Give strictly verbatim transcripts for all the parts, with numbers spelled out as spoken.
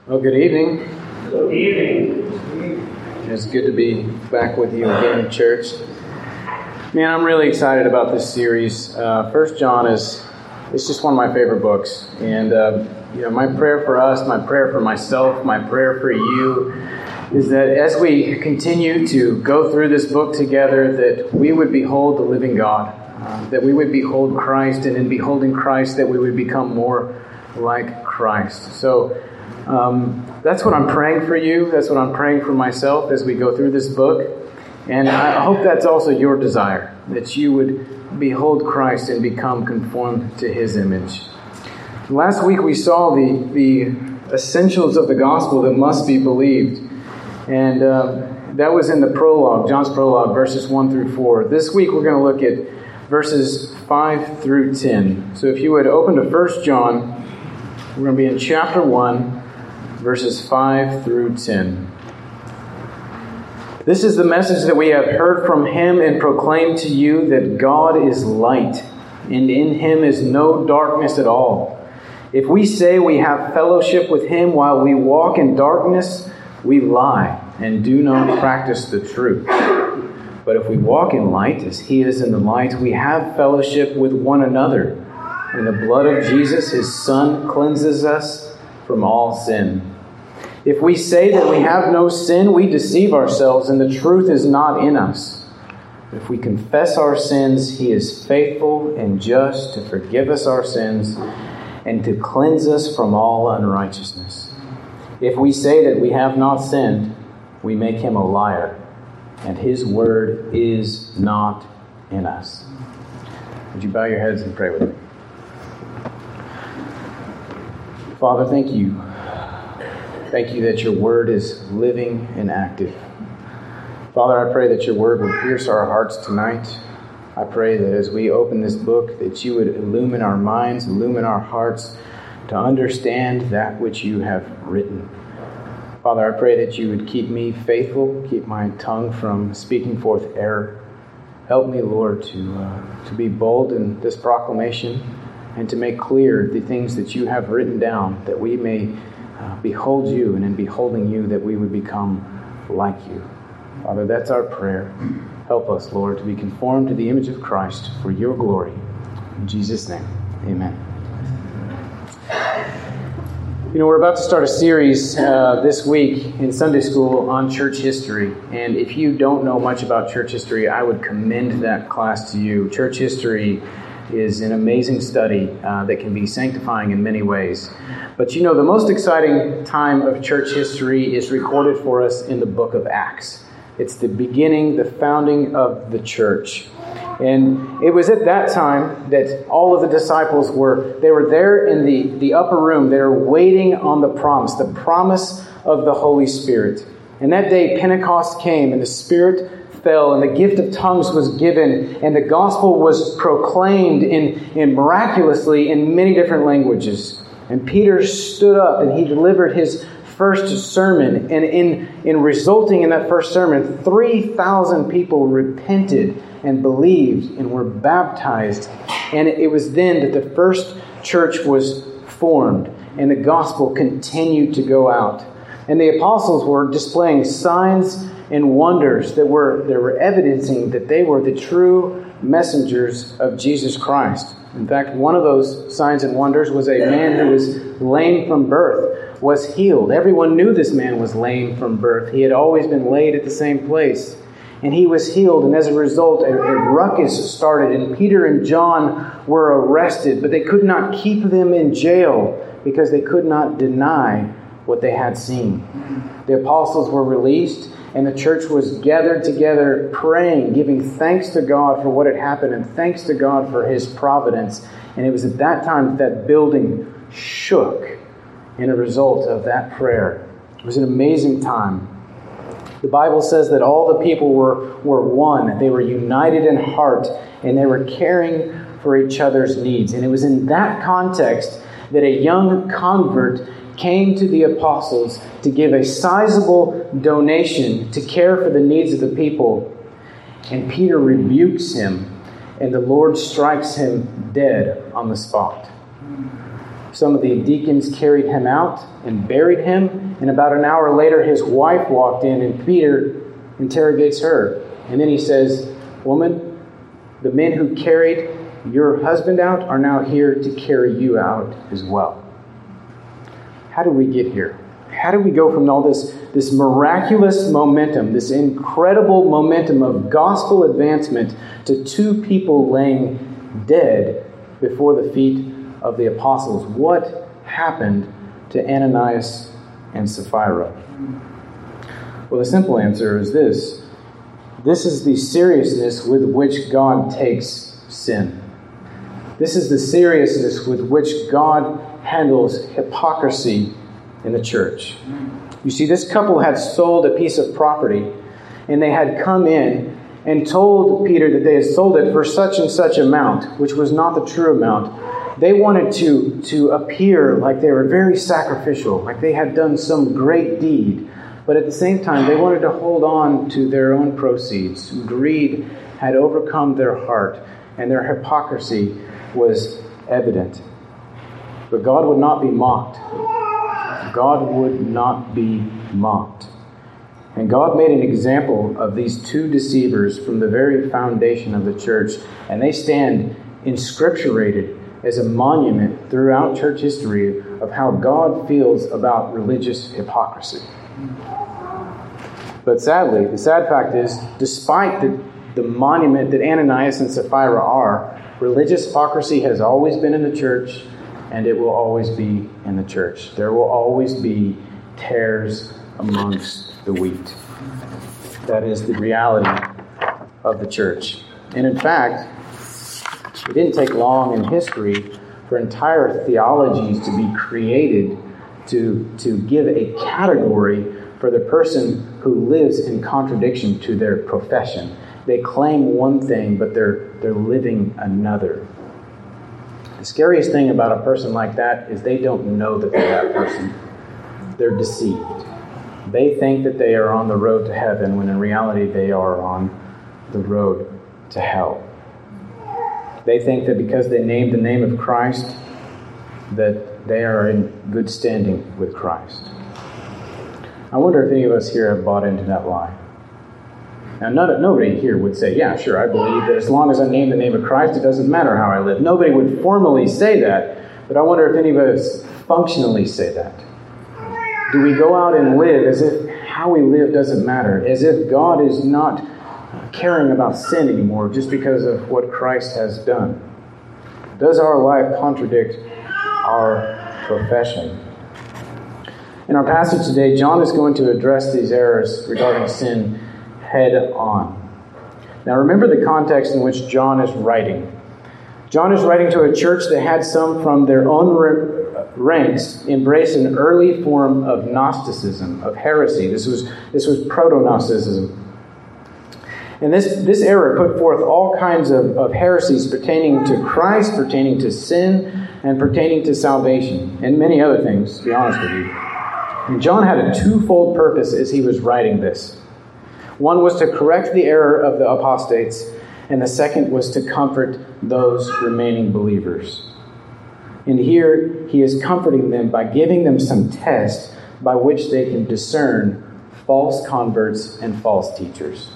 Well, good evening. Good evening. It's good to be back with you again in church. Man, I'm really excited about this series. Uh, First John is it's just one of my favorite books, and uh, you know, my prayer for us, my prayer for myself, my prayer for you, is that as we continue to go through this book together, that we would behold the living God, uh, that we would behold Christ, and in beholding Christ, that we would become more like Christ. So. Um, that's what I'm praying for you. That's what I'm praying for myself as we go through this book. And I hope that's also your desire, that you would behold Christ and become conformed to His image. Last week we saw the, the essentials of the gospel that must be believed. And uh, that was in the prologue, John's prologue, verses one through four. This week we're going to look at verses five through ten. So if you would open to First John, we're going to be in chapter one, verses five through ten. This is the message that we have heard from Him and proclaimed to you, that God is light, and in Him is no darkness at all. If we say we have fellowship with Him while we walk in darkness, we lie and do not practice the truth. But if we walk in light as He is in the light, we have fellowship with one another. And the blood of Jesus, His Son, cleanses us from all sin. If we say that we have no sin, we deceive ourselves, and the truth is not in us. If we confess our sins, He is faithful and just to forgive us our sins and to cleanse us from all unrighteousness. If we say that we have not sinned, we make Him a liar, and His word is not in us. Would you bow your heads and pray with me? Father, thank you. Thank you that your word is living and active. Father, I pray that your word would pierce our hearts tonight. I pray that as we open this book, that you would illumine our minds, illumine our hearts to understand that which you have written. Father, I pray that you would keep me faithful, keep my tongue from speaking forth error. Help me, Lord, to, uh, to be bold in this proclamation and to make clear the things that you have written down, that we may Uh, behold you, and in beholding you, that we would become like you. Father, that's our prayer. Help us, Lord, to be conformed to the image of Christ for your glory. In Jesus' name, amen. You know, we're about to start a series uh, this week in Sunday school on church history. And if you don't know much about church history, I would commend that class to you. Church history is an amazing study uh, that can be sanctifying in many ways. But you know, the most exciting time of church history is recorded for us in the book of Acts. It's the beginning, the founding of the church. And it was at that time that all of the disciples were, they were there in the, the upper room. They were waiting on the promise, the promise of the Holy Spirit. And that day, Pentecost came and the Spirit fell and the gift of tongues was given and the gospel was proclaimed in, in miraculously in many different languages. And Peter stood up and he delivered his first sermon. And in, in resulting in that first sermon, three thousand people repented and believed and were baptized. And it was then that the first church was formed and the gospel continued to go out. And the apostles were displaying signs and wonders that were, that were evidencing that they were the true messengers of Jesus Christ. In fact, one of those signs and wonders was a man who was lame from birth was healed. Everyone knew this man was lame from birth. He had always been laid at the same place. And he was healed, and as a result, a, a ruckus started, and Peter and John were arrested, but they could not keep them in jail because they could not deny what they had seen. The apostles were released, and the church was gathered together praying, giving thanks to God for what had happened and thanks to God for His providence. And it was at that time that that building shook in a result of that prayer. It was an amazing time. The Bible says that all the people were, were one. They were united in heart and they were caring for each other's needs. And it was in that context that a young convert came to the apostles to give a sizable donation to care for the needs of the people. And Peter rebukes him, and the Lord strikes him dead on the spot. Some of the deacons carried him out and buried him. And about an hour later, his wife walked in, and Peter interrogates her. And then he says, "Woman, the men who carried your husband out are now here to carry you out as well." How did we get here? How do we go from all this, this miraculous momentum, this incredible momentum of gospel advancement, to two people laying dead before the feet of the apostles? What happened to Ananias and Sapphira? Well, the simple answer is this. This is the seriousness with which God takes sin. This is the seriousness with which God handles hypocrisy in the church. You see, this couple had sold a piece of property, and they had come in and told Peter that they had sold it for such and such amount, which was not the true amount. They wanted to, to appear like they were very sacrificial, like they had done some great deed. But at the same time, they wanted to hold on to their own proceeds. Greed had overcome their heart, and their hypocrisy was evident. But God would not be mocked. God would not be mocked. And God made an example of these two deceivers from the very foundation of the church, and they stand inscripturated as a monument throughout church history of how God feels about religious hypocrisy. But sadly, the sad fact is, despite the, the monument that Ananias and Sapphira are, religious hypocrisy has always been in the church, and it will always be in the church. There will always be tares amongst the wheat. That is the reality of the church. And in fact, it didn't take long in history for entire theologies to be created to, to give a category for the person who lives in contradiction to their profession. They claim one thing, but they're they're living another. The scariest thing about a person like that is they don't know that they're that person. They're deceived. They think that they are on the road to heaven, when in reality they are on the road to hell. They think that because they named the name of Christ, that they are in good standing with Christ. I wonder if any of us here have bought into that lie. Now, none, nobody here would say, yeah, sure, I believe that as long as I name the name of Christ, it doesn't matter how I live. Nobody would formally say that, but I wonder if any of us functionally say that. Do we go out and live as if how we live doesn't matter, as if God is not caring about sin anymore just because of what Christ has done? Does our life contradict our profession? In our passage today, John is going to address these errors regarding sin head on. Now remember the context in which John is writing. John is writing to a church that had some from their own ranks embrace an early form of Gnosticism, of heresy. This was this was proto-Gnosticism. And this, this error put forth all kinds of, of heresies pertaining to Christ, pertaining to sin, and pertaining to salvation, and many other things, to be honest with you. And John had a twofold purpose as he was writing this. One was to correct the error of the apostates, and the second was to comfort those remaining believers. And here he is comforting them by giving them some tests by which they can discern false converts and false teachers.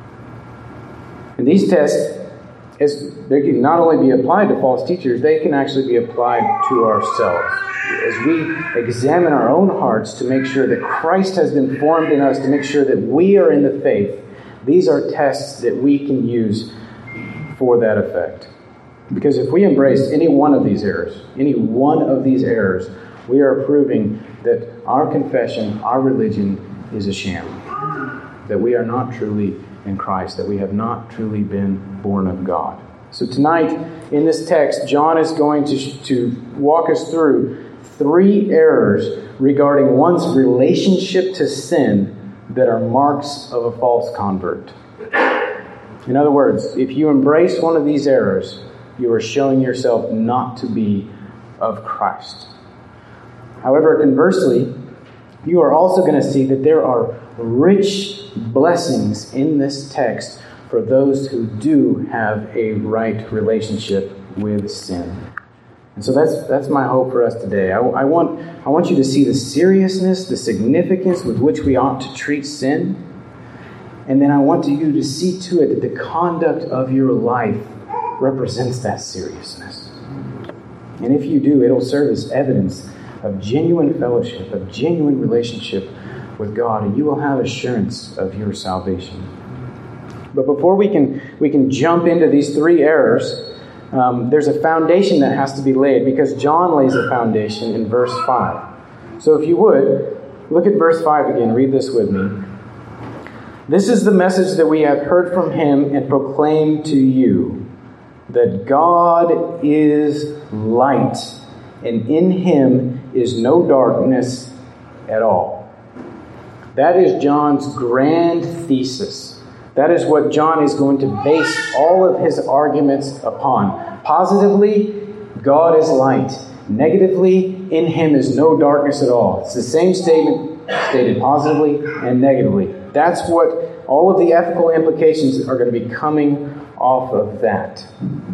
And these tests, as they can not only be applied to false teachers, they can actually be applied to ourselves. As we examine our own hearts to make sure that Christ has been formed in us, to make sure that we are in the faith, these are tests that we can use for that effect. Because if we embrace any one of these errors, any one of these errors, we are proving that our confession, our religion is a sham. That we are not truly in Christ, that we have not truly been born of God. So tonight, in this text, John is going to, to walk us through three errors regarding one's relationship to sin that are marks of a false convert. In other words, if you embrace one of these errors, you are showing yourself not to be of Christ. However, conversely, you are also going to see that there are rich blessings in this text for those who do have a right relationship with sin. And so that's that's my hope for us today. I, I want I want you to see the seriousness, the significance with which we ought to treat sin. And then I want you to see to it that the conduct of your life represents that seriousness. And if you do, it'll serve as evidence of genuine fellowship, of genuine relationship with God, and you will have assurance of your salvation. But before we can we can jump into these three errors, um, there's a foundation that has to be laid, because John lays a foundation in verse five. So if you would, look at verse five again. Read this with me. This is the message that we have heard from him and proclaim to you, that God is light, and in him is no darkness at all. That is John's grand thesis. That is what John is going to base all of his arguments upon. Positively, God is light. Negatively, in him is no darkness at all. It's the same statement stated positively and negatively. That's what all of the ethical implications are going to be coming off of that.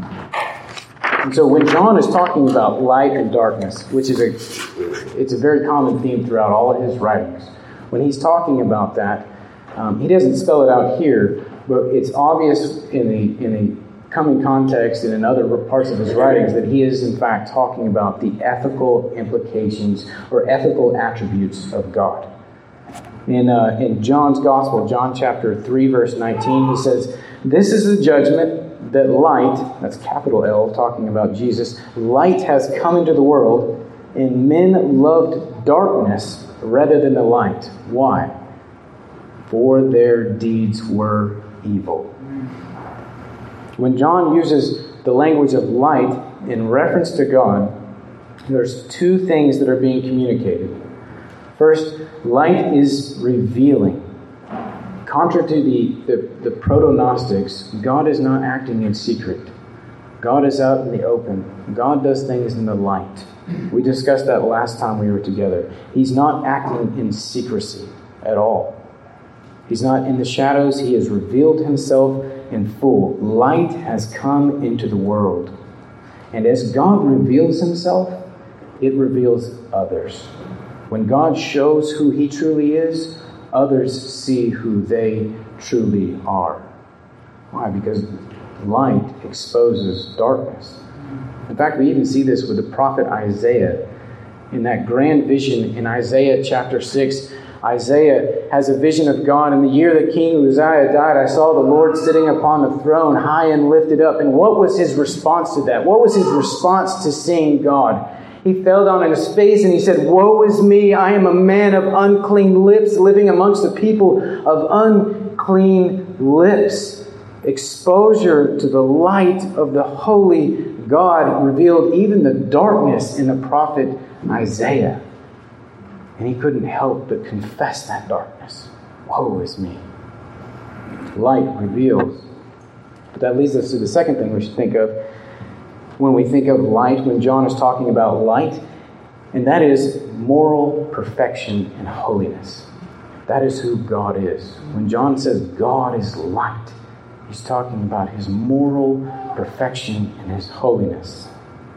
And so when John is talking about light and darkness, which is a it's a very common theme throughout all of his writings, when he's talking about that, um, he doesn't spell it out here, but it's obvious in the in the coming context and in other parts of his writings that he is in fact talking about the ethical implications or ethical attributes of God. In uh, in John's Gospel, John chapter three, verse nineteen, he says, "This is the judgment that light," that's capital L, talking about Jesus, "light has come into the world, and men loved darkness rather than the light." Why? For their deeds were evil. When John uses the language of light in reference to God, there's two things that are being communicated. First, light is revealing. Contrary to the, the, the proto-Gnostics, God is not acting in secret. God is out in the open. God does things in the light. We discussed that last time we were together. He's not acting in secrecy at all. He's not in the shadows. He has revealed himself in full. Light has come into the world. And as God reveals himself, it reveals others. When God shows who he truly is, others see who they truly are. Why? Because light exposes darkness. In fact, we even see this with the prophet Isaiah. In that grand vision in Isaiah chapter six, Isaiah has a vision of God. In the year that King Uzziah died, I saw the Lord sitting upon the throne, high and lifted up. And what was his response to that? What was his response to seeing God? He fell down on his face and he said, "Woe is me, I am a man of unclean lips, living amongst the people of unclean lips." Exposure to the light of the holy God revealed even the darkness in the prophet Isaiah. And he couldn't help but confess that darkness. Woe is me. Light reveals. But that leads us to the second thing we should think of when we think of light, when John is talking about light, and that is moral perfection and holiness. That is who God is. When John says God is light, he's talking about his moral perfection and his holiness.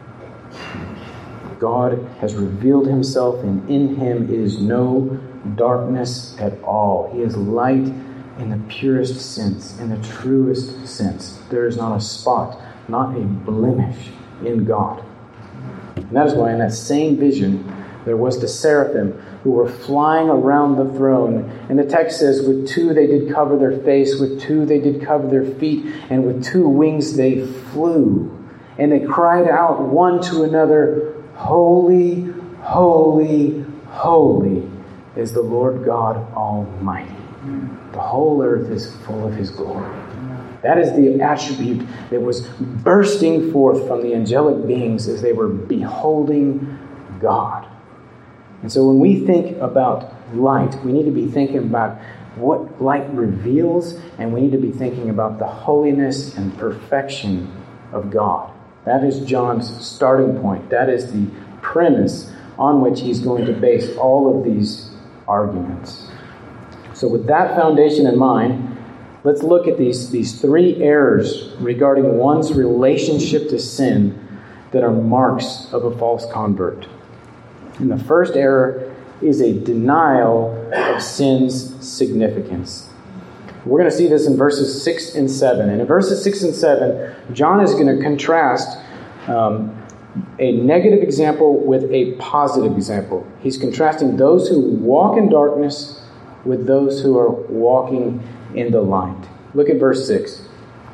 God has revealed himself, and in him is no darkness at all. He is light in the purest sense, in the truest sense. There is not a spot, not a blemish in God. And that is why in that same vision, there was the seraphim who were flying around the throne. And the text says, with two they did cover their face, with two they did cover their feet, and with two wings they flew. And they cried out one to another, "Holy, holy, holy is the Lord God Almighty. The whole earth is full of his glory." That is the attribute that was bursting forth from the angelic beings as they were beholding God. And so when we think about light, we need to be thinking about what light reveals, and we need to be thinking about the holiness and perfection of God. That is John's starting point. That is the premise on which he's going to base all of these arguments. So with that foundation in mind, let's look at these, these three errors regarding one's relationship to sin that are marks of a false convert. And the first error is a denial of sin's significance. We're going to see this in verses six and seven. And in verses six and seven, John is going to contrast um, a negative example with a positive example. He's contrasting those who walk in darkness with those who are walking in the light. Look at verse six.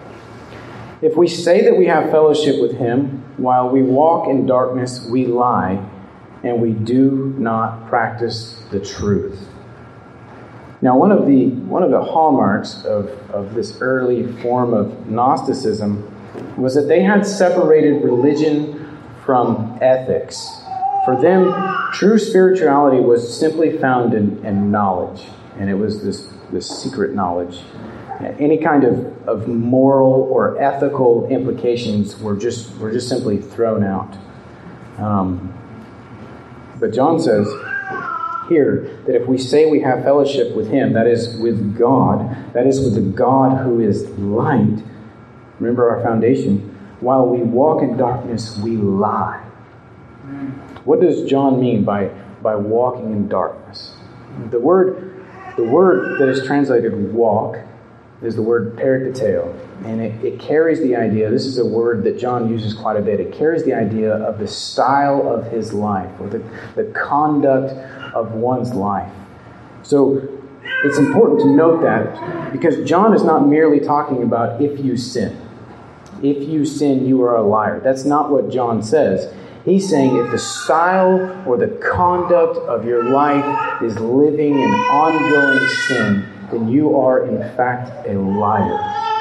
If we say that we have fellowship with him while we walk in darkness, we lie, and we do not practice the truth. Now, one of the one of the hallmarks of, of this early form of Gnosticism was that they had separated religion from ethics. For them, true spirituality was simply found in, in knowledge, and it was this, this secret knowledge. Any kind of, of moral or ethical implications were just were just simply thrown out. Um, but John says here that if we say we have fellowship with him, that is with God, that is with the God who is light, remember our foundation, while we walk in darkness, we lie. What does John mean by, by walking in darkness? The word, the word that is translated walk is the word perikateo, and it, it carries the idea, this is a word that John uses quite a bit, it carries the idea of the style of his life, or the, the conduct of one's life. So it's important to note that, because John is not merely talking about if you sin. If you sin, you are a liar. That's not what John says. He's saying if the style or the conduct of your life is living in ongoing sin, then you are in fact a liar.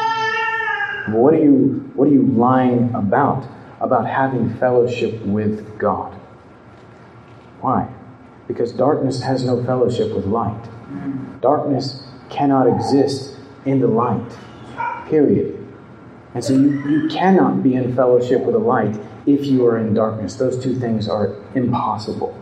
What are you, what are you lying about? About having fellowship with God. Why? Because darkness has no fellowship with light. Darkness cannot exist in the light. Period. And so you, you cannot be in fellowship with the light if you are in darkness. Those two things are impossible.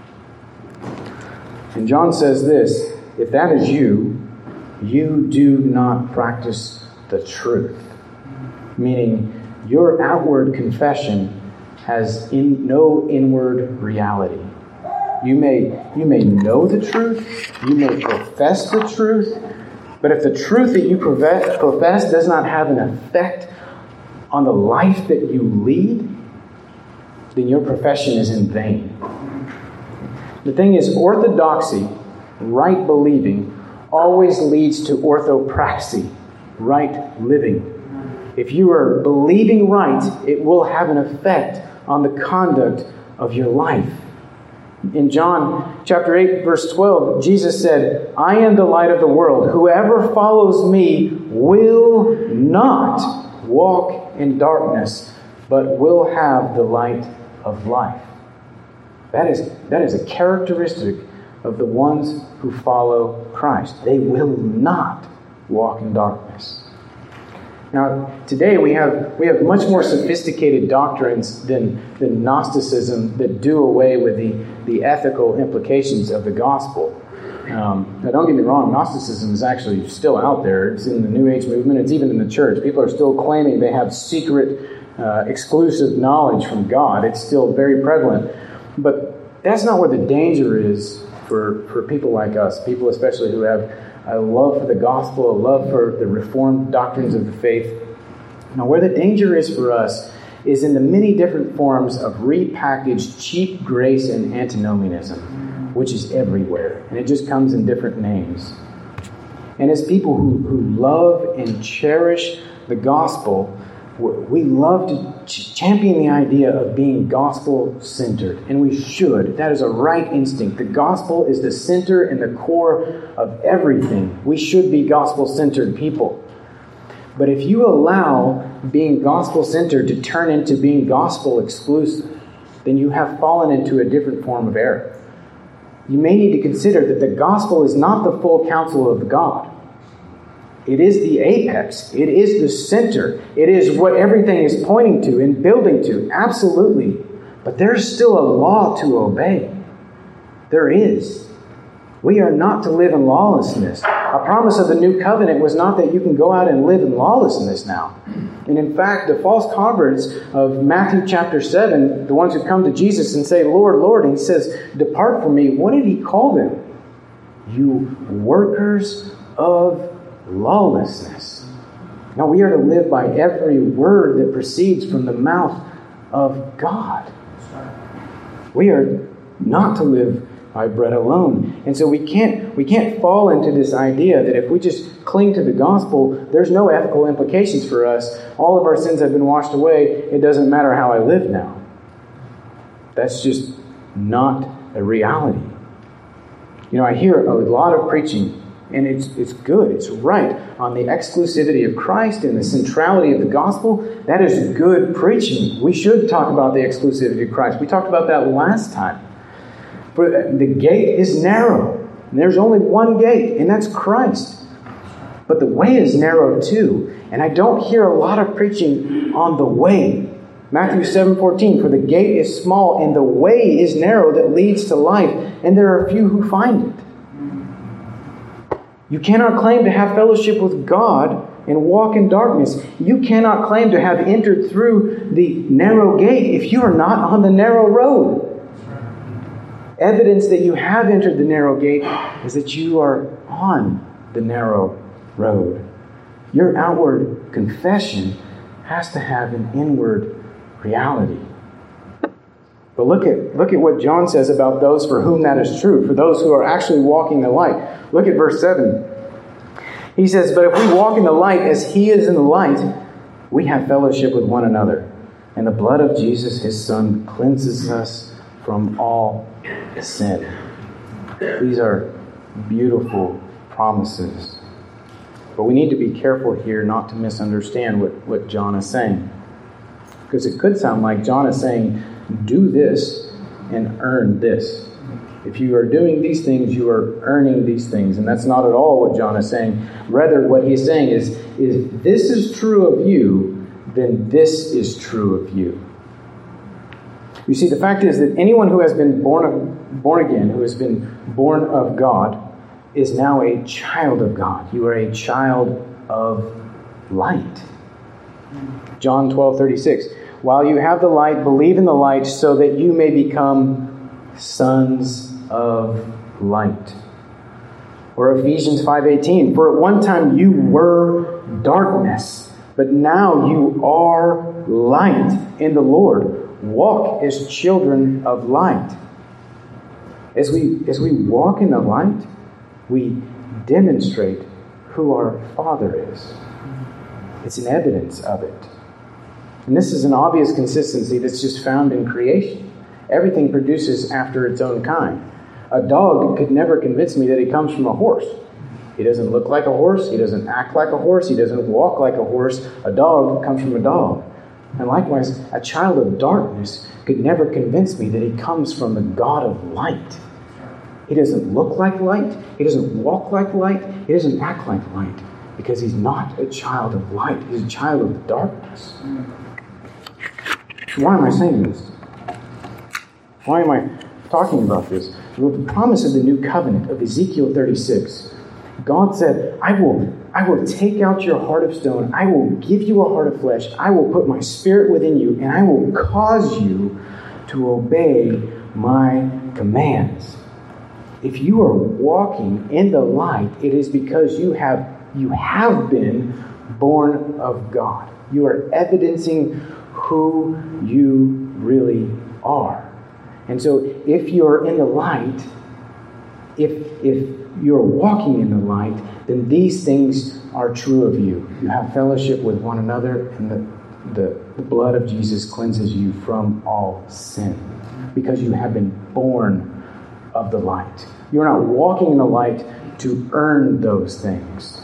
And John says this, if that is you, you do not practice the truth. Meaning, your outward confession has in, no inward reality. You may, you may know the truth, you may profess the truth, but if the truth that you profess does not have an effect on the life that you lead, then your profession is in vain. The thing is, orthodoxy, right believing, always leads to orthopraxy, right living. If you are believing right, it will have an effect on the conduct of your life. In John chapter eight, verse twelve, Jesus said, I am the light of the world. Whoever follows me will not walk in darkness, but will have the light of life. That is, that is a characteristic of the ones who follow Christ. They will not walk in darkness. Now, today we have we have much more sophisticated doctrines than, than Gnosticism that do away with the, the ethical implications of the gospel. Um, now, don't get me wrong, Gnosticism is actually still out there. It's in the New Age movement. It's even in the church. People are still claiming they have secret, uh, exclusive knowledge from God. It's still very prevalent. But that's not where the danger is for, for people like us, people especially who have a love for the gospel, a love for the reformed doctrines of the faith. Now, where the danger is for us is in the many different forms of repackaged cheap grace and antinomianism, which is everywhere, and it just comes in different names. And as people who, who love and cherish the gospel, we love to champion the idea of being gospel-centered, and we should. That is a right instinct. The gospel is the center and the core of everything. We should be gospel-centered people. But if you allow being gospel-centered to turn into being gospel-exclusive, then you have fallen into a different form of error. You may need to consider that the gospel is not the full counsel of God. It is the apex. It is the center. It is what everything is pointing to and building to. Absolutely. But there's still a law to obey. There is. We are not to live in lawlessness. A A promise of the new covenant was not that you can go out and live in lawlessness now. And in fact, the false converts of Matthew chapter seven, the ones who come to Jesus and say, Lord, Lord, and he says, depart from me. What did he call them? You workers of lawlessness. Now we are to live by every word that proceeds from the mouth of God. We are not to live by bread alone. And so we can't we can't fall into this idea that if we just cling to the gospel, there's no ethical implications for us. All of our sins have been washed away. It doesn't matter how I live now. That's just not a reality. You know, I hear a lot of preaching, and it's it's good, it's right, on the exclusivity of Christ and the centrality of the gospel. That is good preaching. We should talk about the exclusivity of Christ. We talked about that last time. For the gate is narrow, and there's only one gate, and that's Christ. But the way is narrow too, and I don't hear a lot of preaching on the way. Matthew seven fourteen, for the gate is small and the way is narrow that leads to life, and there are few who find it. You cannot claim to have fellowship with God and walk in darkness. You cannot claim to have entered through the narrow gate if you are not on the narrow road. Evidence that you have entered the narrow gate is that you are on the narrow road. Your outward confession has to have an inward reality. But look at look at what John says about those for whom that is true, for those who are actually walking the light. Look at verse seven. He says, but if we walk in the light as he is in the light, we have fellowship with one another. And the blood of Jesus, his Son, cleanses us from all sin. These are beautiful promises. But we need to be careful here not to misunderstand what, what John is saying. Because it could sound like John is saying, do this and earn this. If you are doing these things, you are earning these things. And that's not at all what John is saying. Rather, what he's saying is, if this is true of you, then this is true of you. You see, the fact is that anyone who has been born of, born again, who has been born of God, is now a child of God. You are a child of light. John twelve thirty-six. While you have the light, believe in the light so that you may become sons of light. Or Ephesians five eighteen. For at one time you were darkness, but now you are light in the Lord. Walk as children of light. As we as we walk in the light, we demonstrate who our Father is. It's an evidence of it. And this is an obvious consistency that's just found in creation. Everything produces after its own kind. A dog could never convince me that he comes from a horse. He doesn't look like a horse. He doesn't act like a horse. He doesn't walk like a horse. A dog comes from a dog. And likewise, a child of darkness could never convince me that he comes from the God of light. He doesn't look like light. He doesn't walk like light. He doesn't act like light. Because he's not a child of light. He's a child of darkness. Why am I saying this? Why am I talking about this? Well, the promise of the new covenant of Ezekiel thirty-six. God said, I will, I will take out your heart of stone. I will give you a heart of flesh. I will put my spirit within you, and I will cause you to obey my commands. If you are walking in the light, it is because you have you have been born of God. You are evidencing who you really are. And so if you're in the light, if if you're walking in the light, then these things are true of you. You have fellowship with one another, and the, the, the blood of Jesus cleanses you from all sin. Because you have been born of the light. You're not walking in the light to earn those things.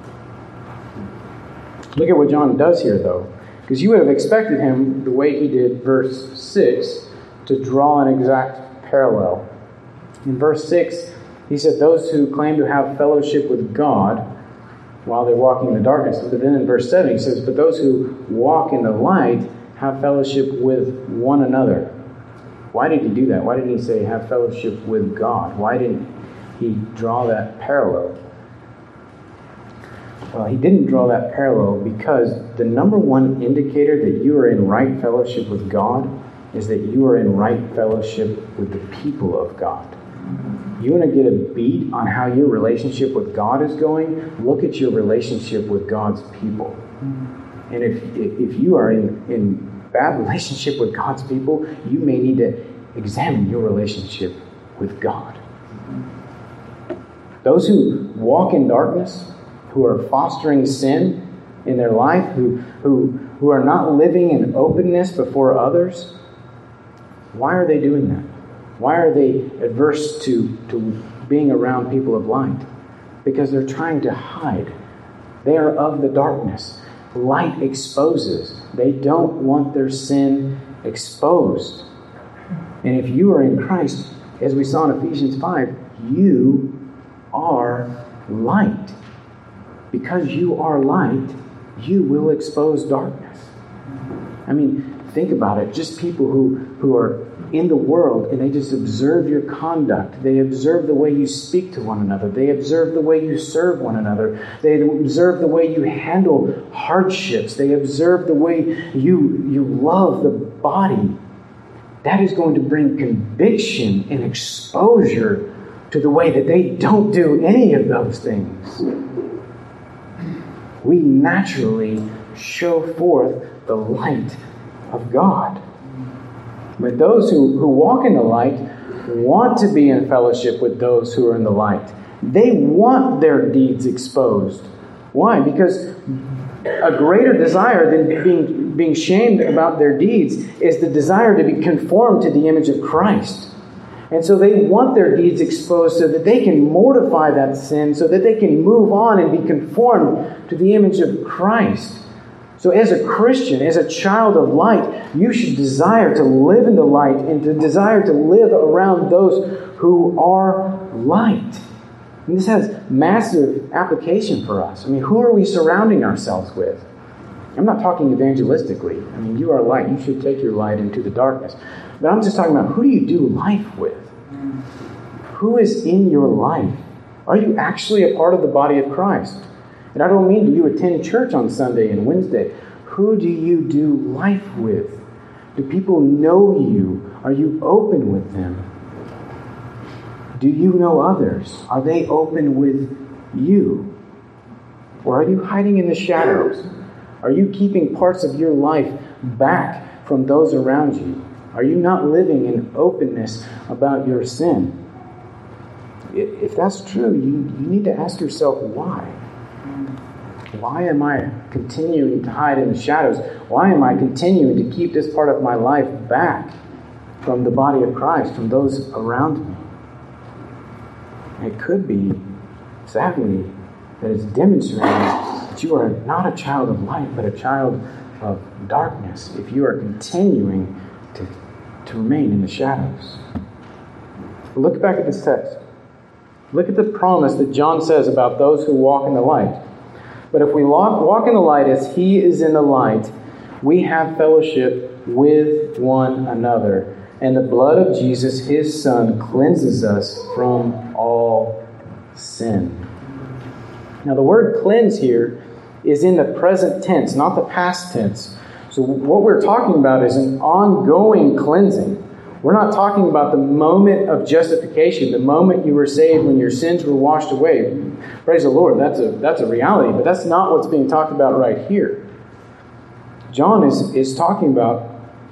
Look at what John does here, though. Because you would have expected him, the way he did verse six, to draw an exact parallel. In verse six, he said, those who claim to have fellowship with God while they're walking in the darkness. But then in verse seven, he says, but those who walk in the light have fellowship with one another. Why did he do that? Why didn't he say have fellowship with God? Why didn't he draw that parallel? Well, he didn't draw that parallel because the number one indicator that you are in right fellowship with God is that you are in right fellowship with the people of God. You want to get a beat on how your relationship with God is going? Look at your relationship with God's people. And if if you are in, in bad relationship with God's people, you may need to examine your relationship with God. Those who walk in darkness, who are fostering sin in their life, who, who, who are not living in openness before others, why are they doing that? Why are they adverse to, to being around people of light? Because they're trying to hide. They are of the darkness. Light exposes. They don't want their sin exposed. And if you are in Christ, as we saw in Ephesians five, you are light. Because you are light, you will expose darkness. I mean, think about it. Just people who, who are in the world and they just observe your conduct. They observe the way you speak to one another. They observe the way you serve one another. They observe the way you handle hardships. They observe the way you, you love the body. That is going to bring conviction and exposure to the way that they don't do any of those things. We naturally show forth the light of God. But those who, who walk in the light want to be in fellowship with those who are in the light. They want their deeds exposed. Why? Because a greater desire than being, being shamed about their deeds is the desire to be conformed to the image of Christ. And so they want their deeds exposed so that they can mortify that sin, so that they can move on and be conformed to the image of Christ. So as a Christian, as a child of light, you should desire to live in the light and to desire to live around those who are light. And this has massive application for us. I mean, who are we surrounding ourselves with? I'm not talking evangelistically. I mean, you are light. You should take your light into the darkness. But I'm just talking about, who do you do life with? Who is in your life? Are you actually a part of the body of Christ? And I don't mean do you attend church on Sunday and Wednesday. Who do you do life with? Do people know you? Are you open with them? Do you know others? Are they open with you? Or are you hiding in the shadows? Are you keeping parts of your life back from those around you? Are you not living in openness about your sin? If that's true, you, you need to ask yourself why. Why am I continuing to hide in the shadows? Why am I continuing to keep this part of my life back from the body of Christ, from those around me? It could be, sadly, that it's demonstrating that you are not a child of light, but a child of darkness, if you are continuing to, to remain in the shadows. Look back at this text. Look at the promise that John says about those who walk in the light. But if we walk, walk in the light as He is in the light, we have fellowship with one another. And the blood of Jesus, His Son, cleanses us from all sin. Now the word cleanse here is in the present tense, not the past tense. So what we're talking about is an ongoing cleansing. We're not talking about the moment of justification, the moment you were saved when your sins were washed away. Praise the Lord, that's a that's a reality, but that's not what's being talked about right here. John is, is talking about,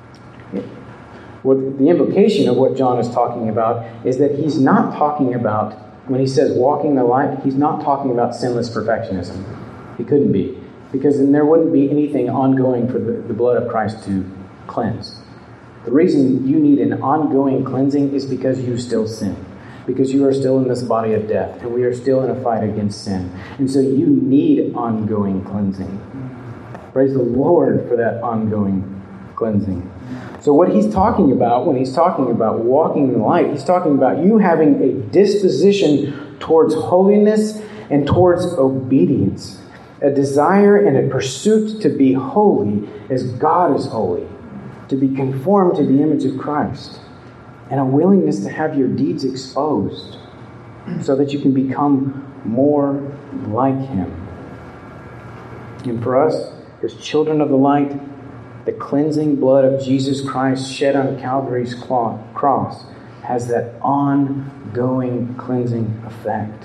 what the implication of what John is talking about is that he's not talking about, when he says walking the light, he's not talking about sinless perfectionism. He couldn't be, because then there wouldn't be anything ongoing for the, the blood of Christ to cleanse. The reason you need an ongoing cleansing is because you still sin. Because you are still in this body of death. And we are still in a fight against sin. And so you need ongoing cleansing. Praise the Lord for that ongoing cleansing. So what he's talking about when he's talking about walking in the light, he's talking about you having a disposition towards holiness and towards obedience. A desire and a pursuit to be holy as God is holy. To be conformed to the image of Christ, and a willingness to have your deeds exposed so that you can become more like Him. And for us, as children of the light, the cleansing blood of Jesus Christ shed on Calvary's cross has that ongoing cleansing effect.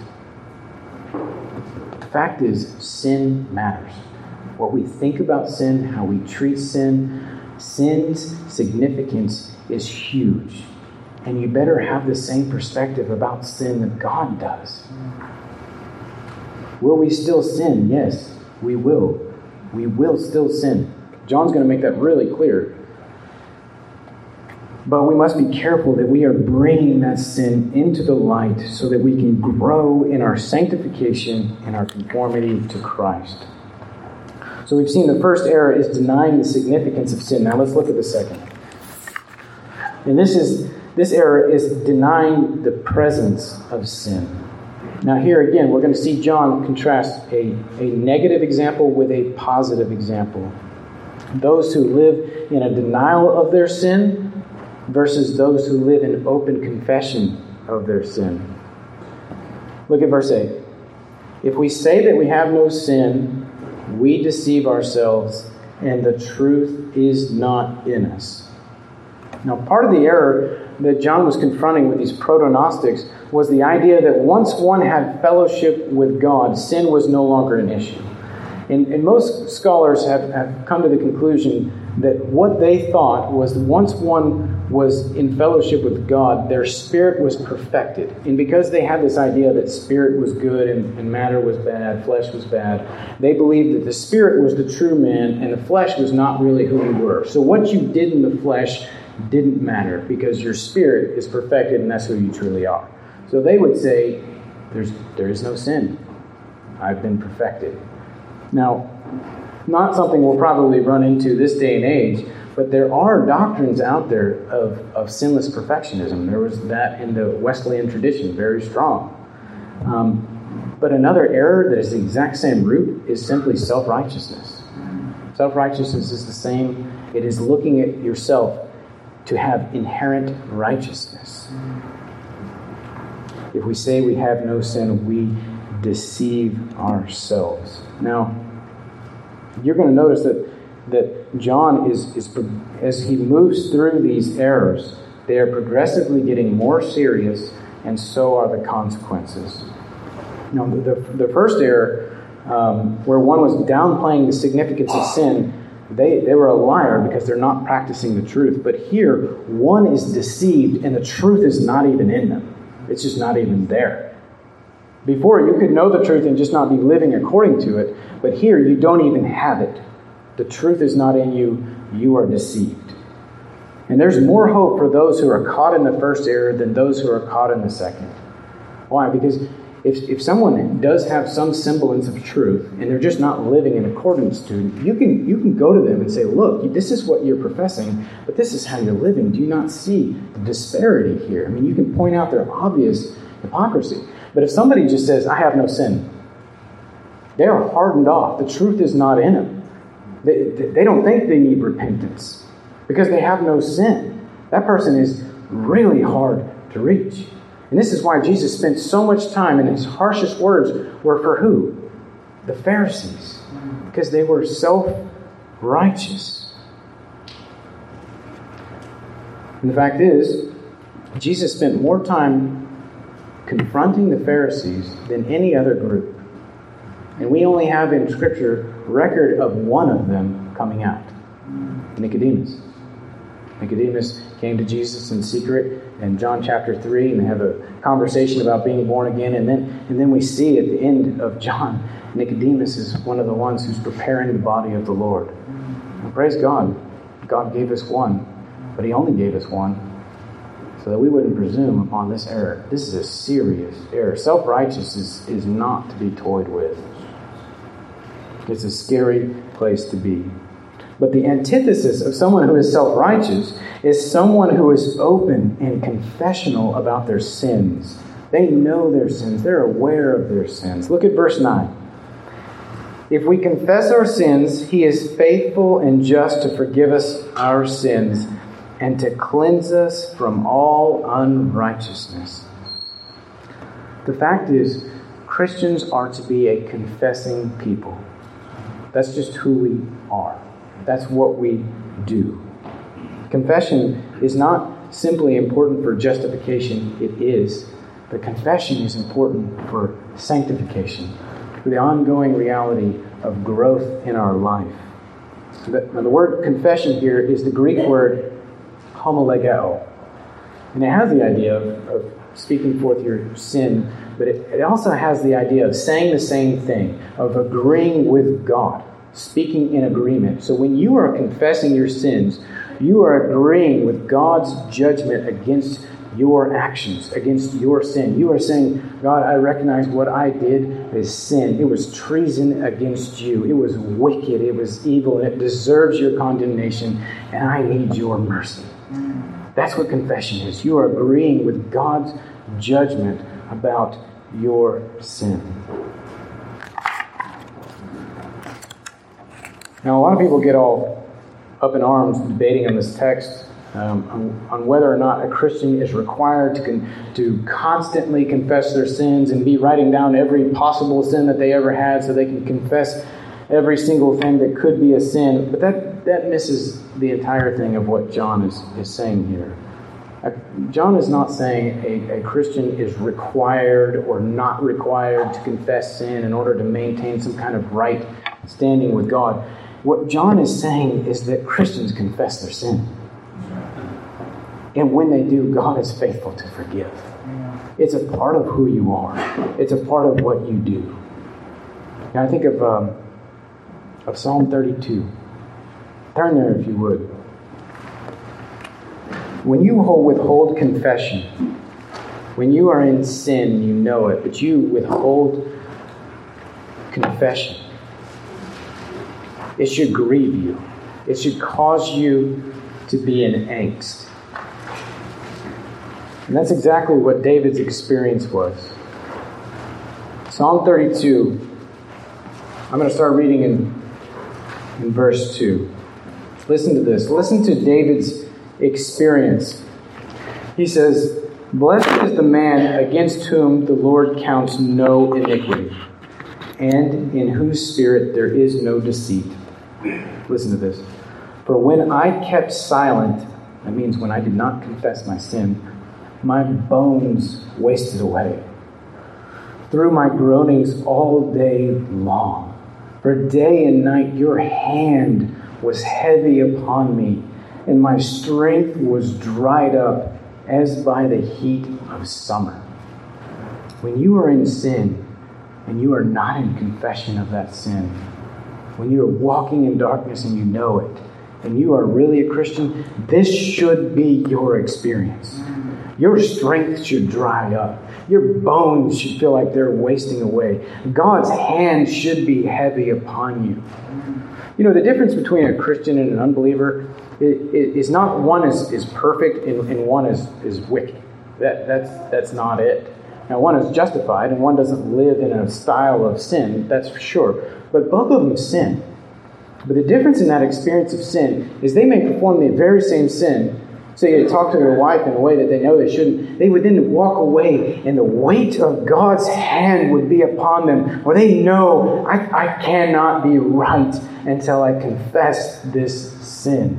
The fact is, sin matters. What we think about sin, how we treat sin, sin's significance is huge. And you better have the same perspective about sin that God does. Will we still sin? Yes, we will. We will still sin. John's going to make that really clear. But we must be careful that we are bringing that sin into the light so that we can grow in our sanctification and our conformity to Christ. So we've seen the first error is denying the significance of sin. Now let's look at the second. And this is this error is denying the presence of sin. Now here again, we're going to see John contrast a, a negative example with a positive example. Those who live in a denial of their sin versus those who live in open confession of their sin. Look at verse eight. If we say that we have no sin, we deceive ourselves, and the truth is not in us. Now, part of the error that John was confronting with these proto-Gnostics was the idea that once one had fellowship with God, sin was no longer an issue. And, and most scholars have, have come to the conclusion that what they thought was that once one was in fellowship with God, their spirit was perfected. And because they had this idea that spirit was good and, and matter was bad, flesh was bad, they believed that the spirit was the true man and the flesh was not really who you were. So what you did in the flesh didn't matter because your spirit is perfected and that's who you truly are. So they would say, There's, there is no sin. I've been perfected. Now, not something we'll probably run into this day and age, but there are doctrines out there of, of sinless perfectionism. There was that in the Wesleyan tradition, very strong. Um, but another error that is the exact same root is simply self-righteousness. Self-righteousness is the same. It is looking at yourself to have inherent righteousness. If we say we have no sin, we deceive ourselves. Now, you're going to notice that that John is, is as he moves through these errors, they are progressively getting more serious, and so are the consequences. Now, the, the first error, um, where one was downplaying the significance of sin, they, they were a liar because they're not practicing the truth. But here, one is deceived, and the truth is not even in them. It's just not even there. Before, you could know the truth and just not be living according to it, but here, you don't even have it. The truth is not in you. You are deceived. And there's more hope for those who are caught in the first error than those who are caught in the second. Why? Because if, if someone does have some semblance of truth and they're just not living in accordance to it, you can, you can go to them and say, look, this is what you're professing, but this is how you're living. Do you not see the disparity here? I mean, you can point out their obvious hypocrisy. But if somebody just says, I have no sin, they are hardened off. The truth is not in them. They, they don't think they need repentance because they have no sin. That person is really hard to reach. And this is why Jesus spent so much time, and his harshest words were for who? The Pharisees. Because they were self-righteous. And the fact is, Jesus spent more time confronting the Pharisees than any other group. And we only have in Scripture record of one of them coming out. Nicodemus. Nicodemus came to Jesus in secret in John chapter three, and they have a conversation about being born again. And then, and then we see at the end of John, Nicodemus is one of the ones who's preparing the body of the Lord. And praise God. God gave us one, but he only gave us one so that we wouldn't presume upon this error. This is a serious error. Self-righteousness is, is not to be toyed with. It's a scary place to be. But the antithesis of someone who is self-righteous is someone who is open and confessional about their sins. They know their sins. They're aware of their sins. Look at verse nine. If we confess our sins, he is faithful and just to forgive us our sins and to cleanse us from all unrighteousness. The fact is, Christians are to be a confessing people. That's just who we are. That's what we do. Confession is not simply important for justification. It is. But confession is important for sanctification, for the ongoing reality of growth in our life. Now, the word confession here is the Greek word homolegeo. And it has the idea of, of speaking forth your sin, but it, it also has the idea of saying the same thing, of agreeing with God, speaking in agreement. So when you are confessing your sins, you are agreeing with God's judgment against your actions, against your sin. You are saying, God, I recognize what I did is sin. It was treason against you. It was wicked. It was evil. And it deserves your condemnation. And I need your mercy. That's what confession is. You are agreeing with God's judgment about your sin. Now, a lot of people get all up in arms debating on this text um, on, on whether or not a Christian is required to con- to constantly confess their sins and be writing down every possible sin that they ever had so they can confess every single thing that could be a sin. But that, that misses the entire thing of what John is, is saying here. Uh, John is not saying a, a Christian is required or not required to confess sin in order to maintain some kind of right standing with God. What John is saying is that Christians confess their sin. And when they do, God is faithful to forgive. It's a part of who you are. It's a part of what you do. Now I think of um, of Psalm thirty-two. Turn there if you would. When you withhold confession, when you are in sin, you know it, but you withhold confession, it should grieve you. It should cause you to be in angst. And that's exactly what David's experience was. Psalm thirty-two, I'm going to start reading in, in verse two. Listen to this. Listen to David's experience. He says, "Blessed is the man against whom the Lord counts no iniquity, and in whose spirit there is no deceit." Listen to this. "For when I kept silent," that means when I did not confess my sin, "my bones wasted away through my groanings all day long. For day and night your hand was heavy upon me, and my strength was dried up as by the heat of summer." When you are in sin, and you are not in confession of that sin, when you are walking in darkness and you know it, and you are really a Christian, this should be your experience. Your strength should dry up. Your bones should feel like they're wasting away. God's hand should be heavy upon you. You know, the difference between a Christian and an unbeliever is not one is, is perfect and, and one is, is wicked. That, that's, that's not it. Now, one is justified and one doesn't live in a style of sin, that's for sure. But both of them sin. But the difference in that experience of sin is they may perform the very same sin. So you talk to their wife in a way that they know they shouldn't. They would then walk away and the weight of God's hand would be upon them. Or they know, I, I cannot be right until I confess this sin.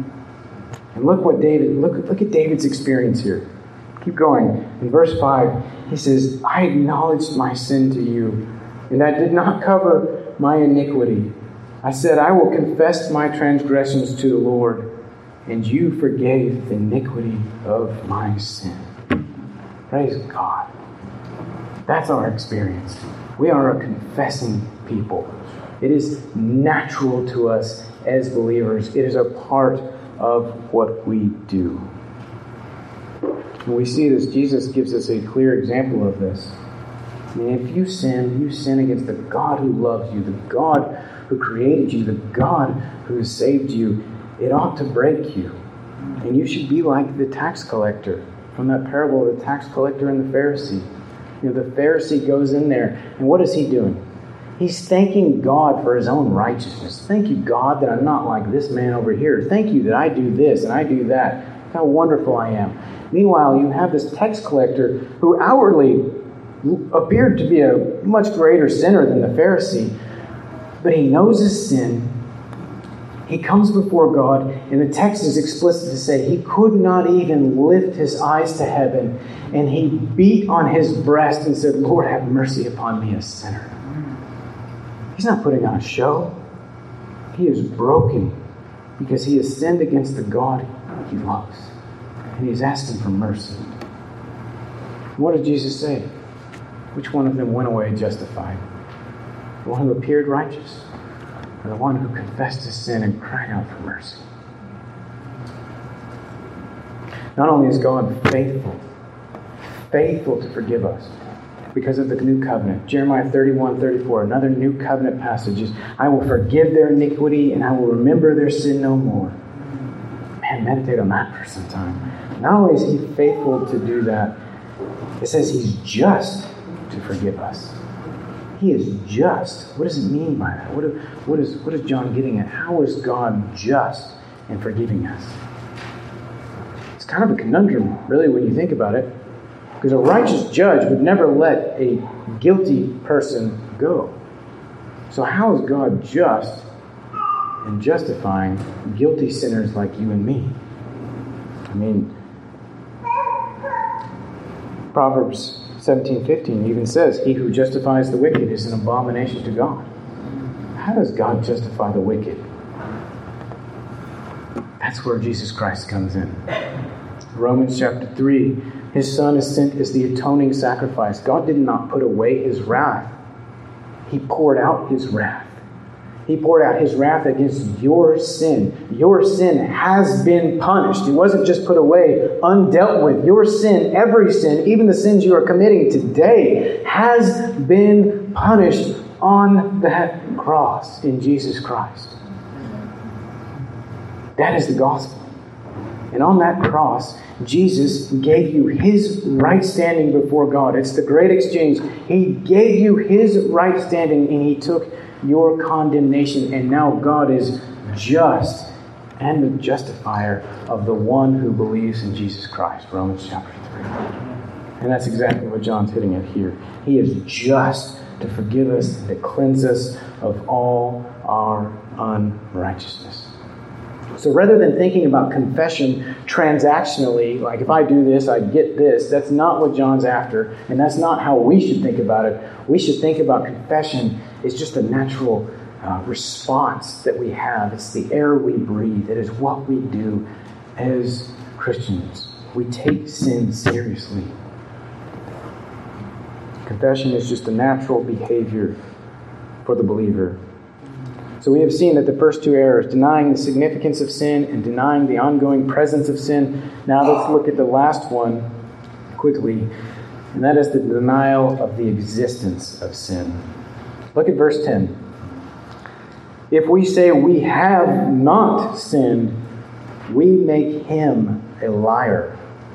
And look what David, look, look at David's experience here. Keep going. In verse five, he says, "I acknowledged my sin to you, and I did not cover my iniquity. I said, I will confess my transgressions to the Lord, and you forgave the iniquity of my sin." Praise God. That's our experience. We are a confessing people. It is natural to us as believers. It is a part of what we do. When we see this, Jesus gives us a clear example of this. I mean, if you sin, you sin against the God who loves you, the God who created you, the God who has saved you. It ought to break you. And you should be like the tax collector from that parable of the tax collector and the Pharisee. You know, the Pharisee goes in there, and what is he doing? He's thanking God for his own righteousness. Thank you, God, that I'm not like this man over here. Thank you that I do this and I do that. How wonderful I am. Meanwhile, you have this tax collector who outwardly appeared to be a much greater sinner than the Pharisee. But he knows his sin. He comes before God, and the text is explicit to say he could not even lift his eyes to heaven, and he beat on his breast and said, Lord, have mercy upon me, a sinner. He's not putting on a show. He is broken because he has sinned against the God he loves, and he's asking for mercy. What did Jesus say? Which one of them went away justified? The one who appeared righteous, or the one who confessed his sin and cried out for mercy? Not only is God faithful, faithful to forgive us because of the new covenant. Jeremiah thirty-one thirty-four, another new covenant passage is, I will forgive their iniquity and I will remember their sin no more. Man, meditate on that for some time. Not only is he faithful to do that, it says he's just to forgive us. He is just. What does it mean by that? What, what, is, what is John getting at? How is God just in forgiving us? It's kind of a conundrum, really, when you think about it. Because a righteous judge would never let a guilty person go. So how is God just in justifying guilty sinners like you and me? I mean, Proverbs seventeen fifteen even says, he who justifies the wicked is an abomination to God. How does God justify the wicked? That's where Jesus Christ comes in. Romans chapter three, his Son is sent as the atoning sacrifice. God did not put away his wrath. He poured out his wrath. He poured out his wrath against your sin. Your sin has been punished. It wasn't just put away, undealt with. Your sin, every sin, even the sins you are committing today, has been punished on that cross in Jesus Christ. That is the gospel. And on that cross, Jesus gave you his right standing before God. It's the great exchange. He gave you his right standing and he took your condemnation. And now God is just and the justifier of the one who believes in Jesus Christ. Romans chapter three. And that's exactly what John's hitting at here. He is just to forgive us and to cleanse us of all our unrighteousness. So rather than thinking about confession transactionally, like if I do this, I get this, that's not what John's after, and that's not how we should think about it. We should think about confession as just a natural uh, response that we have. It's the air we breathe. It is what we do as Christians. We take sin seriously. Confession is just a natural behavior for the believer. So we have seen that the first two errors, denying the significance of sin and denying the ongoing presence of sin. Now let's look at the last one quickly, and that is the denial of the existence of sin. Look at verse ten. If we say we have not sinned, we make him a liar,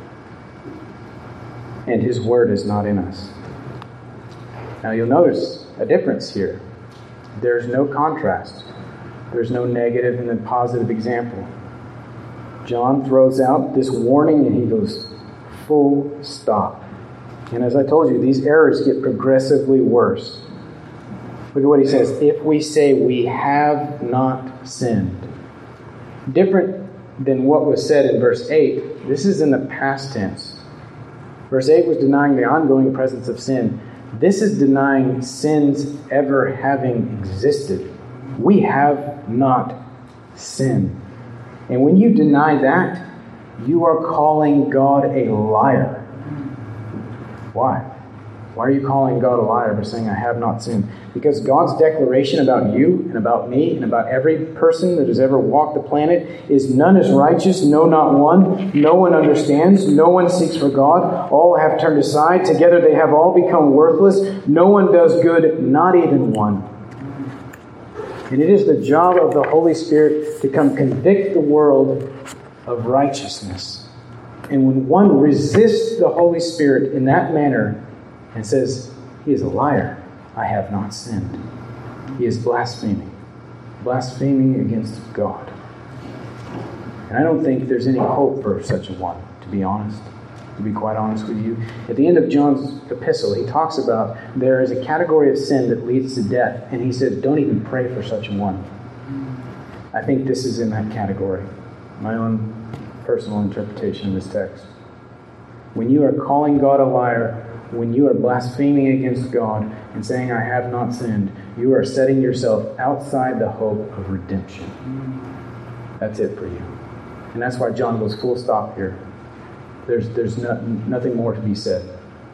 and his word is not in us. Now you'll notice a difference here. There's no contrast. There's no negative and then positive example. John throws out this warning and he goes, full stop. And as I told you, these errors get progressively worse. Look at what he says. If we say we have not sinned. Different than what was said in verse eight. This is in the past tense. Verse eight was denying the ongoing presence of sin. This is denying sins ever having existed. We have not sinned. And when you deny that, you are calling God a liar. Why? Why are you calling God a liar by saying, I have not sinned? Because God's declaration about you and about me and about every person that has ever walked the planet is none is righteous, no, not one. No one understands. No one seeks for God. All have turned aside. Together they have all become worthless. No one does good, not even one. And it is the job of the Holy Spirit to come convict the world of righteousness. And when one resists the Holy Spirit in that manner, and says, he is a liar, I have not sinned. He is blaspheming. Blaspheming against God. And I don't think there's any hope for such a one, to be honest. to be quite honest with you. At the end of John's epistle, he talks about there is a category of sin that leads to death, and he says, don't even pray for such a one. I think this is in that category. My own personal interpretation of this text. When you are calling God a liar, when you are blaspheming against God and saying, I have not sinned, you are setting yourself outside the hope of redemption. That's it for you. And that's why John goes full stop here. There's there's no, nothing more to be said.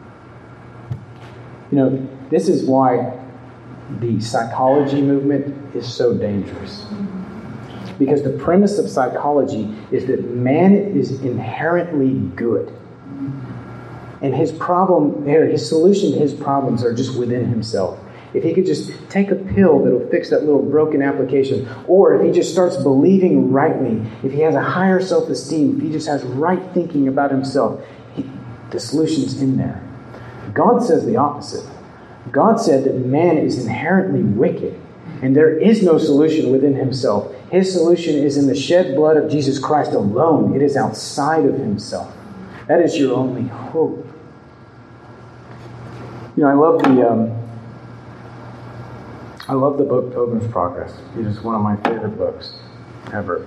You know, this is why the psychology movement is so dangerous. Because the premise of psychology is that man is inherently good. And his problem, his solution to his problems are just within himself. If he could just take a pill that'll fix that little broken application, or if he just starts believing rightly, if he has a higher self-esteem, if he just has right thinking about himself, he, the solution's in there. God says the opposite. God said that man is inherently wicked, and there is no solution within himself. His solution is in the shed blood of Jesus Christ alone. It is outside of himself. That is your only hope. You know, I love the um, I love the book Pilgrim's Progress. It is one of my favorite books ever.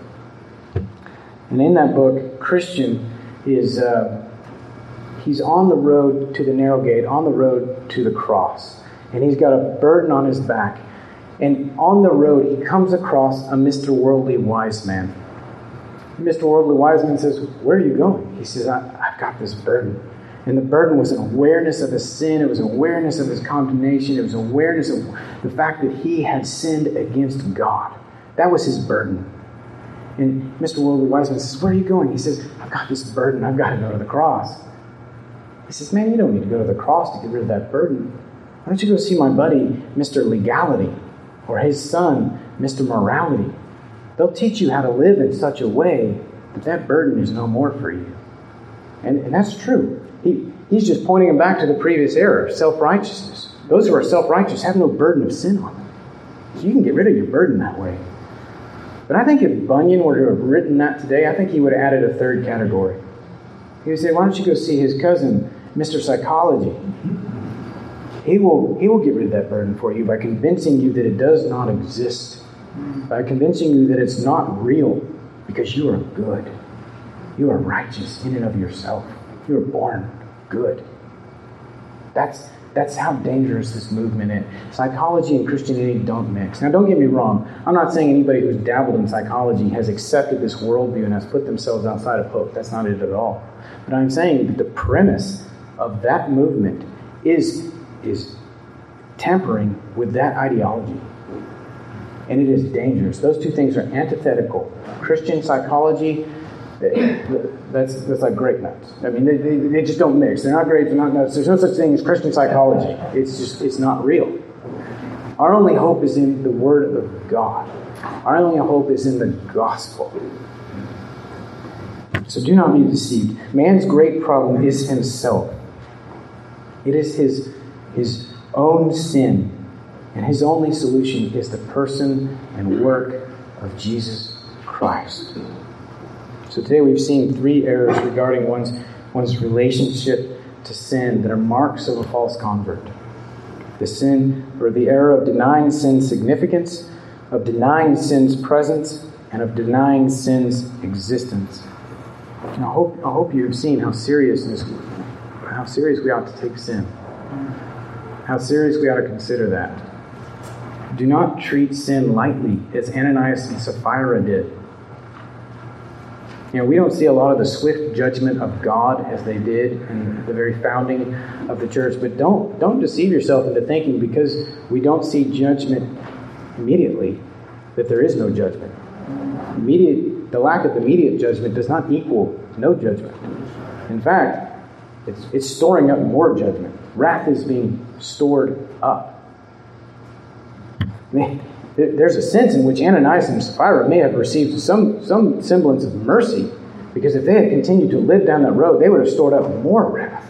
And in that book, Christian is uh, he's on the road to the narrow gate, on the road to the cross, and he's got a burden on his back. And on the road, he comes across a Mister Worldly Wise Man. Mister Worldly Wise Man says, "Where are you going?" He says, I, I've got this burden. And the burden was an awareness of his sin. It was awareness of his condemnation. It was awareness of the fact that he had sinned against God. That was his burden. And Mister Worldly Wise Man says, "Where are you going?" He says, "I've got this burden. I've got to go to the cross." He says, "Man, you don't need to go to the cross to get rid of that burden. Why don't you go see my buddy, Mister Legality, or his son, Mister Morality? They'll teach you how to live in such a way that that burden is no more for you." And, and that's true. He, he's just pointing him back to the previous error, self-righteousness. Those who are self-righteous have no burden of sin on them. So you can get rid of your burden that way. But I think if Bunyan were to have written that today, I think he would have added a third category. He would say, why don't you go see his cousin, Mister Psychology? He will, he will get rid of that burden for you by convincing you that it does not exist. By convincing you that it's not real, because you are good. You are righteous in and of yourself. You were born good. That's that's how dangerous this movement is. Psychology and Christianity don't mix. Now, don't get me wrong. I'm not saying anybody who's dabbled in psychology has accepted this worldview and has put themselves outside of hope. That's not it at all. But I'm saying that the premise of that movement is, is tampering with that ideology. And it is dangerous. Those two things are antithetical. Christian psychology, that's that's like grape nuts. I mean, they, they, they just don't mix. They're not grapes, they're not nuts. There's no such thing as Christian psychology. It's just, it's not real. Our only hope is in the Word of God. Our only hope is in the gospel. So do not be deceived. Man's great problem is himself. It is his, his own sin. And his only solution is the person and work of Jesus Christ. So today we've seen three errors regarding one's, one's relationship to sin that are marks of a false convert. The sin, or the error of denying sin's significance, of denying sin's presence, and of denying sin's existence. And I hope I hope you have seen how serious this, how serious we ought to take sin. How serious we ought to consider that. Do not treat sin lightly, as Ananias and Sapphira did. You know, we don't see a lot of the swift judgment of God as they did in the very founding of the church. But don't don't deceive yourself into thinking because we don't see judgment immediately that there is no judgment. Immediate, the lack of immediate judgment does not equal no judgment. In fact, it's it's storing up more judgment. Wrath is being stored up. I mean, there's a sense in which Ananias and Sapphira may have received some, some semblance of mercy, because if they had continued to live down that road, they would have stored up more wrath.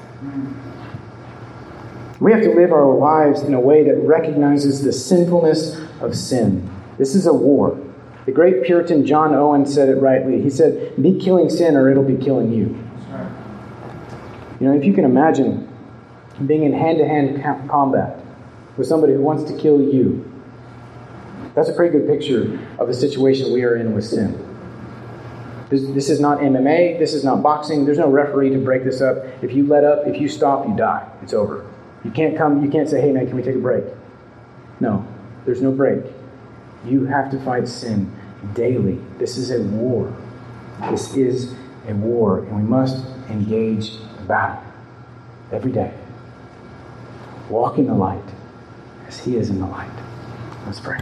We have to live our lives in a way that recognizes the sinfulness of sin. This is a war. The great Puritan John Owen said it rightly. He said, be killing sin or it'll be killing you. You know, if you can imagine being in hand-to-hand co- combat with somebody who wants to kill you, that's a pretty good picture of the situation we are in with sin. This, this is not M M A. This is not boxing. There's no referee to break this up. If you let up, if you stop, you die. It's over. You can't come, you can't say, hey man, can we take a break? No, there's no break. You have to fight sin daily. This is a war. This is a war, and we must engage the battle every day. Walk in the light as He is in the light. Let's pray.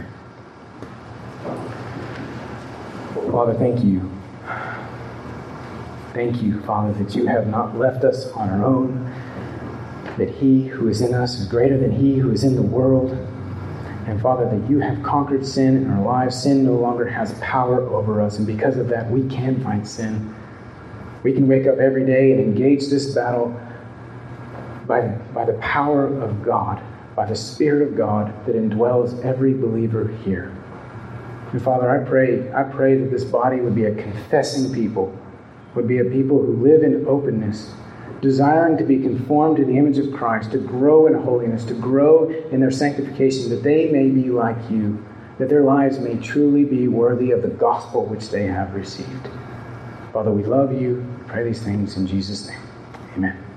Father, thank you. Thank you, Father, that you have not left us on our own, that He who is in us is greater than he who is in the world. And Father, that you have conquered sin in our lives. Sin no longer has power over us, and because of that, we can fight sin. We can wake up every day and engage this battle by, by the power of God, by the Spirit of God that indwells every believer here. And Father, I pray, I pray that this body would be a confessing people, would be a people who live in openness, desiring to be conformed to the image of Christ, to grow in holiness, to grow in their sanctification, that they may be like you, that their lives may truly be worthy of the gospel which they have received. Father, we love you. We pray these things in Jesus' name. Amen.